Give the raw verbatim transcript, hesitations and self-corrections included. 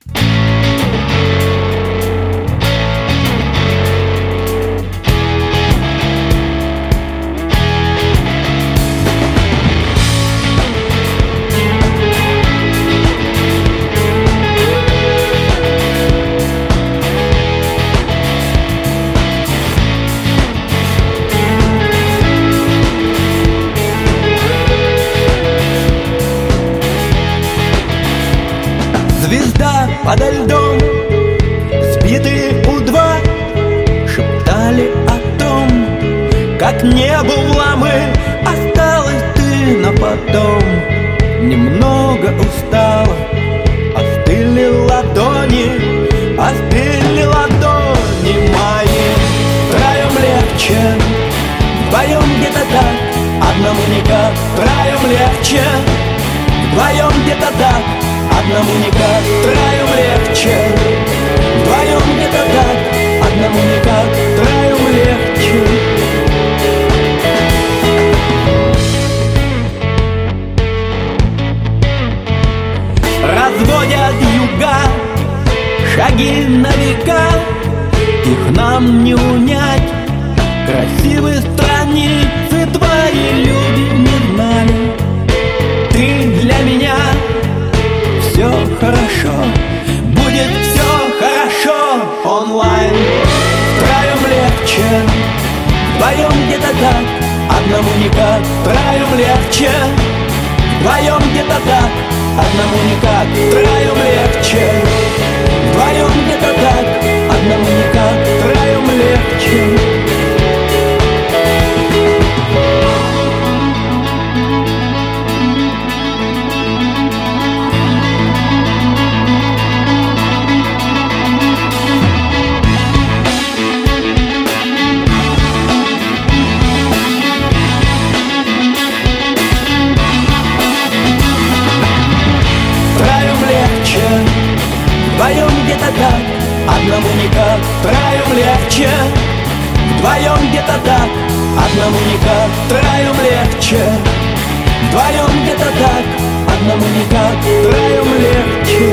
Звезда подо льдом, сбитые у два, шептали о том, как не была мы, осталась ты, но потом немного устала. Остыли ладони, остыли ладони мои. Втроем легче, вдвоем где-то так, одному никак. Втроем легче, вдвоем где-то так, одному никак. Втроем легче, вдвоем где-то так, одному никак. Втроем легче. Разводят юга, шаги на века, их нам не унять. Красивые страницы твои люди не знали. Ты для меня все хорошо, будет все хорошо онлайн. Втроем легче, вдвоем где-то так, одному никак. Втроем легче, вдвоем где-то так, одному никак. Втроем легче, вдвоем где-то так, одному никак. Втроем легче. Вдвоем где-то так, одному никак. Втроем легче, вдвоем где-то так, одному никак. Втроем легче, вдвоем где-то так, одному никак. Втроем легче.